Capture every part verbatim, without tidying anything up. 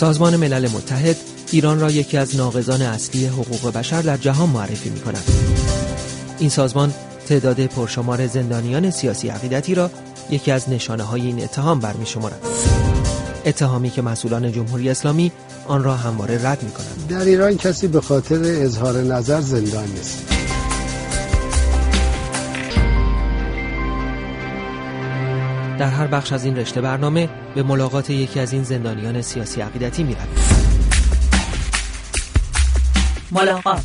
سازمان ملل متحد ایران را یکی از ناقضان اصلی حقوق بشر در جهان معرفی می‌کند. این سازمان تعداد پرشمار زندانیان سیاسی عقیدتی را یکی از نشانه‌های این اتهام برمی‌شمارد. اتهامی که مسئولان جمهوری اسلامی آن را همواره رد می‌کنند. در ایران کسی به خاطر اظهار نظر زندان نیست. در هر بخش از این رشته برنامه به ملاقات یکی از این زندانیان سیاسی عقیدتی می‌رویم. ملاقات.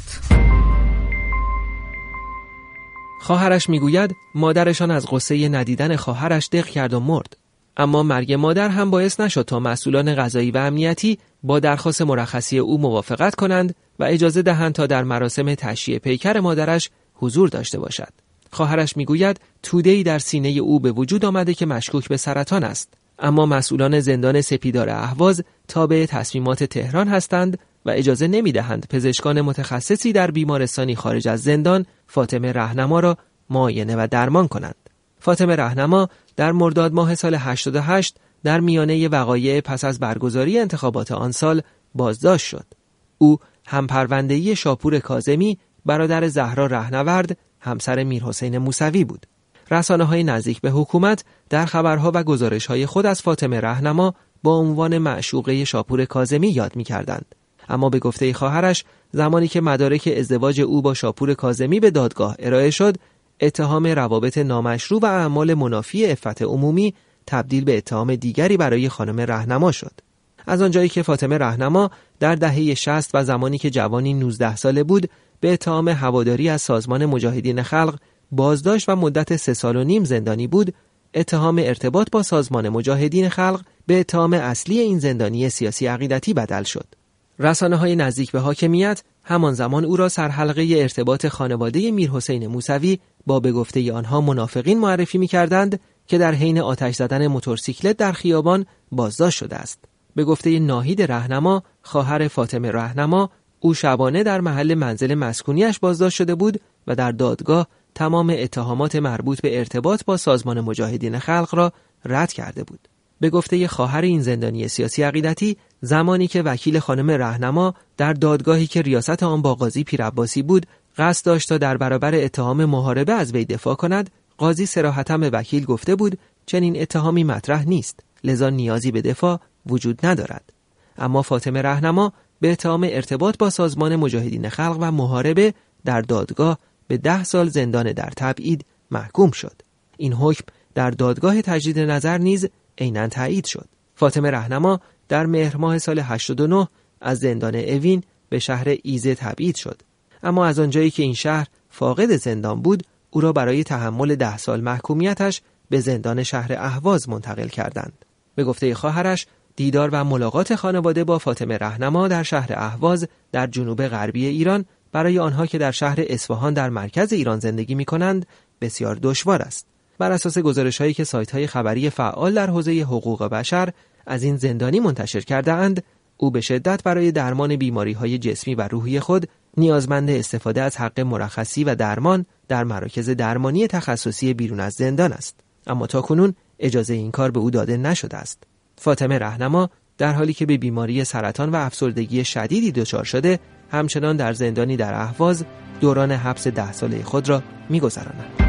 خواهرش میگوید مادرشان از غصه ندیدن خواهرش دق کرد و مرد. اما مرگ مادر هم باعث نشد تا مسئولان قضایی و امنیتی با درخواست مرخصی او موافقت کنند و اجازه دهند تا در مراسم تشییع پیکر مادرش حضور داشته باشد. خواهرش میگوید توده‌ای در سینه او به وجود آمده که مشکوک به سرطان است، اما مسئولان زندان سپیدار اهواز تابع تصمیمات تهران هستند و اجازه نمی‌دهند پزشکان متخصصی در بیمارستانی خارج از زندان فاطمه رهنما را معاینه و درمان کنند. فاطمه رهنما در مرداد ماه سال هشتاد و هشت در میانه وقایع پس از برگزاری انتخابات آن سال بازداشت شد. او هم پرونده‌ای شاپور کاظمی برادر زهرا رهنورد همسر میرحسین موسوی بود. رسانه‌های نزدیک به حکومت در خبرها و گزارش‌های خود از فاطمه رهنما با عنوان معشوقه شاپور کاظمی یاد می‌کردند. اما به گفته خواهرش زمانی که مدارک ازدواج او با شاپور کاظمی به دادگاه ارائه شد، اتهام روابط نامشروع و اعمال منافی عفت عمومی تبدیل به اتهام دیگری برای خانم رهنما شد. از آنجایی که فاطمه رهنما در دهه شصت و زمانی که جوانی نوزده ساله بود به اتهام هواداری از سازمان مجاهدین خلق بازداشت و مدت سه سال و نیم زندانی بود، اتهام ارتباط با سازمان مجاهدین خلق به اتهام اصلی این زندانی سیاسی عقیدتی بدل شد. رسانه‌های نزدیک به حاکمیت همان زمان او را سرحلقه ارتباط خانواده میرحسین موسوی با به گفته آنها منافقین معرفی می‌کردند که در حین آتش زدن موتورسیکلت در خیابان بازداشت شده است. به گفته ناهید رهنما، خواهر فاطمه رهنما، او شبانه در محل منزل مسکونیش بازداشت شده بود و در دادگاه تمام اتهامات مربوط به ارتباط با سازمان مجاهدین خلق را رد کرده بود. به گفته خواهر این زندانی سیاسی عقیدتی، زمانی که وکیل خانم رهنما در دادگاهی که ریاست آن با قاضی پیرعباسی بود قصد داشت تا در برابر اتهام محاربه از وی دفاع کند، قاضی صراحتاً به وکیل گفته بود چنین اتهامی مطرح نیست، لذا نیازی به دفاع وجود ندارد. اما فاطمه رهنما به اتهام ارتباط با سازمان مجاهدین خلق و محاربه در دادگاه به ده سال زندان در تبعید محکوم شد. این حکم در دادگاه تجدید نظر نیز عیناً تایید شد. فاطمه رهنما در مهر ماه سال هشتاد و نه از زندان اوین به شهر ایزه تبعید شد، اما از آنجایی که این شهر فاقد زندان بود، او را برای تحمل ده سال محکومیتش به زندان شهر اهواز منتقل کردند. به گفته خواهرش، دیدار و ملاقات خانواده با فاطمه رهنما در شهر اهواز در جنوب غربی ایران برای آنها که در شهر اصفهان در مرکز ایران زندگی می‌کنند بسیار دشوار است. بر اساس گزارش‌هایی که سایت‌های خبری فعال در حوزه حقوق بشر از این زندانی منتشر کرده‌اند، او به شدت برای درمان بیماری‌های جسمی و روحی خود نیازمند استفاده از حق مرخصی و درمان در مراکز درمانی تخصصی بیرون از زندان است، اما تاکنون اجازه این کار به او داده نشده است. فاطمه رهنما در حالی که به بیماری سرطان و افسردگی شدیدی دچار شده، همچنان در زندانی در اهواز دوران حبس ده ساله خود را می‌گذراند.